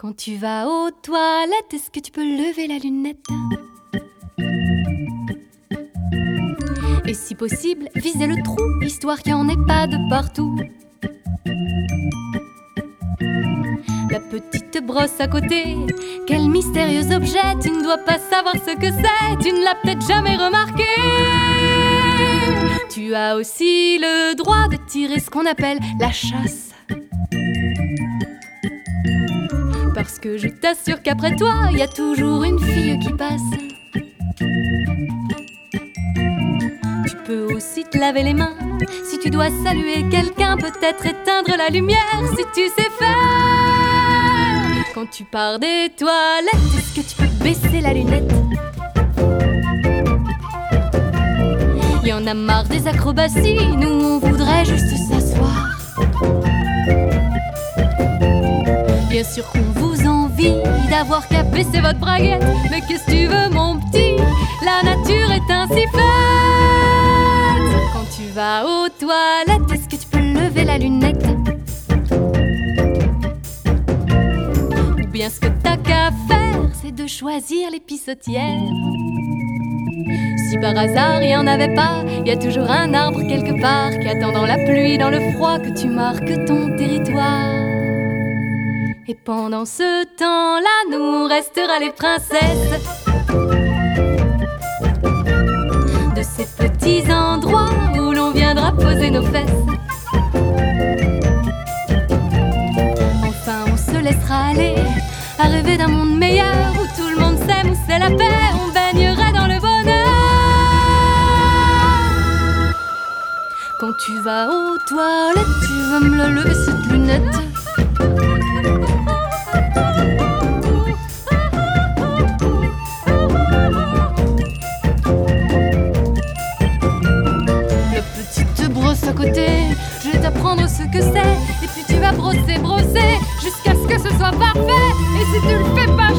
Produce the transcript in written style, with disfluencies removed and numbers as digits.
Quand tu vas aux toilettes, est-ce que tu peux lever la lunette? Et si possible, viser le trou, histoire qu'il n'y en ait pas de partout. La petite brosse à côté, quel mystérieux objet, tu ne dois pas savoir ce que c'est, tu ne l'as peut-être jamais remarqué. Tu as aussi le droit de tirer ce qu'on appelle la chasse. Parce que je t'assure qu'après toi, il y a toujours une fille qui passe. Tu peux aussi te laver les mains, si tu dois saluer quelqu'un, peut-être éteindre la lumière, si tu sais faire. Quand tu pars des toilettes, est-ce que tu peux baisser la lunette? Il y en a marre des acrobaties, nous on voudrait juste s'asseoir. Bien sûr qu'on vous envie d'avoir qu'à baisser votre braguette, mais qu'est-ce que tu veux mon petit? La nature est ainsi faite. Quand tu vas aux toilettes, est-ce que tu peux lever la lunette? Ou bien ce que t'as qu'à faire, c'est de choisir les pissotières. Si par hasard il n'y en avait pas, il y a toujours un arbre quelque part qui attend dans la pluie, dans le froid, que tu marques ton territoire. Et pendant ce temps-là, nous on restera les princesses de ces petits endroits où l'on viendra poser nos fesses. Enfin on se laissera aller à rêver d'un monde meilleur où tout le monde s'aime, où c'est la paix, on baignerait dans le bonheur. Quand tu vas aux toilettes, tu vas me la lever cette lunette. À côté, je vais t'apprendre ce que c'est, et puis tu vas brosser, jusqu'à ce que ce soit parfait. Et si tu le fais pas